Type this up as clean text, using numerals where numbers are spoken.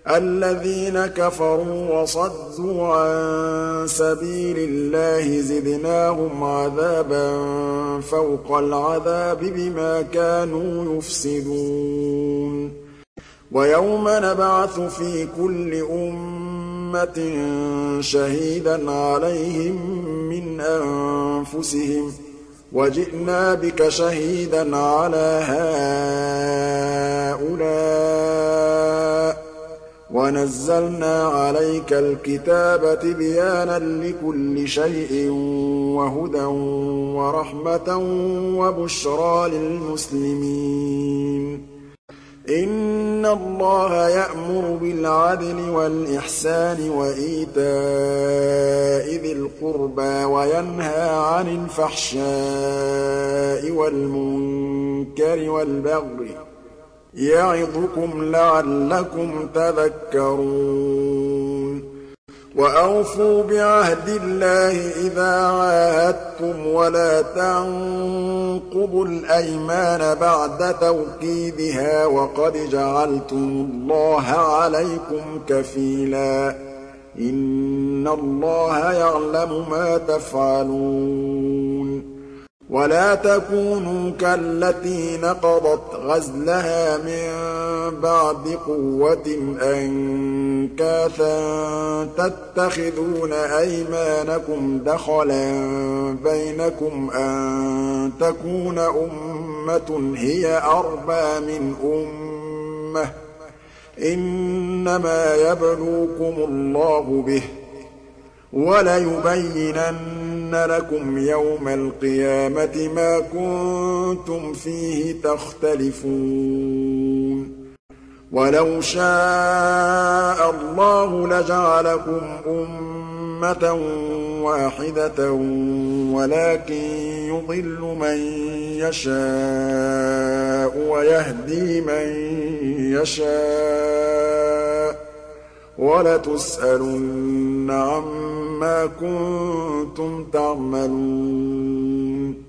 الذين كفروا وصدوا عن سبيل الله زدناهم عذابا فوق العذاب بما كانوا يفسدون ويوم نبعث في كل أمة شهيدا عليهم من أنفسهم وجئنا بك شهيدا على هؤلاء ونزلنا عليك الكتاب تبيانا لكل شيء وهدى ورحمة وبشرى للمسلمين إن الله يأمر بالعدل والإحسان وإيتاء ذي القربى وينهى عن الفحشاء والمنكر والبغي يعظكم لعلكم تذكرون وأوفوا بعهد الله إذا عاهدتم ولا تنقضوا الأيمان بعد توكيدها وقد جعلتم الله عليكم كفيلا إن الله يعلم ما تفعلون ولا تكونوا كالتي نقضت غزلها من بعد قوة أنكاثا تتخذون أيمانكم دخلا بينكم أن تكون أمة هي أربى من أمة إنما يبلوكم الله به وَلَيُبَيِّنَنَّ لَكُمْ يَوْمَ الْقِيَامَةِ مَا كُنتُمْ فِيهِ تَخْتَلِفُونَ وَلَوْ شَاءَ اللَّهُ لَجَعَلَكُمْ أُمَّةً وَاحِدَةً وَلَكِن يُضِلُّ مَن يَشَاءُ وَيَهْدِي مَن يَشَاءُ وَلَتُسْأَلُنَّ عَمَّا كُنتُمْ تَعْمَلُونَ